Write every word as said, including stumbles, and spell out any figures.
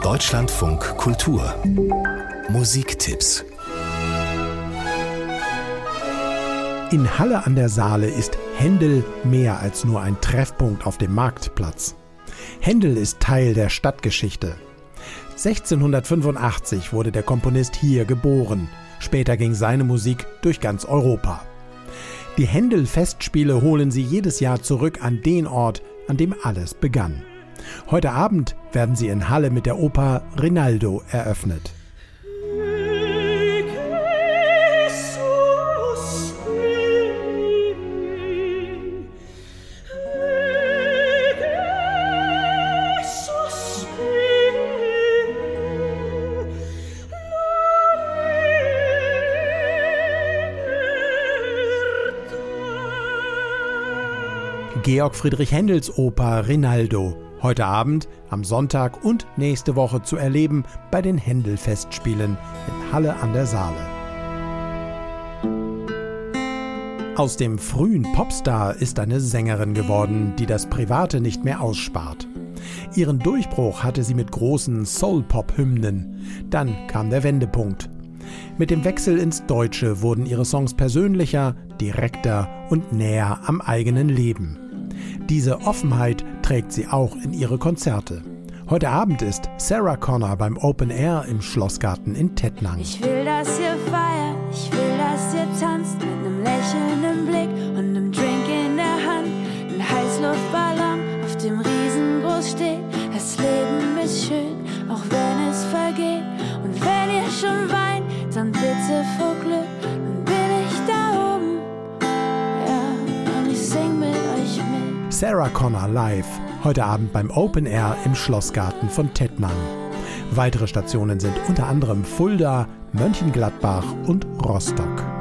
Deutschlandfunk Kultur Musiktipps. In Halle an der Saale ist Händel mehr als nur ein Treffpunkt auf dem Marktplatz. Händel ist Teil der Stadtgeschichte. sechzehnhundertfünfundachtzig wurde der Komponist hier geboren. Später ging seine Musik durch ganz Europa. Die Händel-Festspiele holen sie jedes Jahr zurück an den Ort, an dem alles begann. Heute Abend werden sie in Halle mit der Oper Rinaldo eröffnet. Georg Friedrich Händels Oper Rinaldo. Heute Abend, am Sonntag und nächste Woche zu erleben bei den Händel-Festspielen in Halle an der Saale. Aus dem frühen Popstar ist eine Sängerin geworden, die das Private nicht mehr ausspart. Ihren Durchbruch hatte sie mit großen Soul-Pop-Hymnen. Dann kam der Wendepunkt. Mit dem Wechsel ins Deutsche wurden ihre Songs persönlicher, direkter und näher am eigenen Leben. Diese Offenheit trägt sie auch in ihre Konzerte. Heute Abend ist Sarah Connor beim Open Air im Schlossgarten in Tettnang. Ich will, dass ihr feiert, ich will, dass ihr tanzt, mit einem Lächeln im Blick und einem Drink in der Hand. Ein Heißluftballon, auf dem riesengroß steht, das Leben ist schön, auch wenn es vergeht. Und wenn ihr schon weint, dann bitte vor Glück, dann bin ich da oben, ja, und ich sing mit euch mit. Sarah Connor live, heute Abend beim Open Air im Schlossgarten von Tettnang. Weitere Stationen sind unter anderem Fulda, Mönchengladbach und Rostock.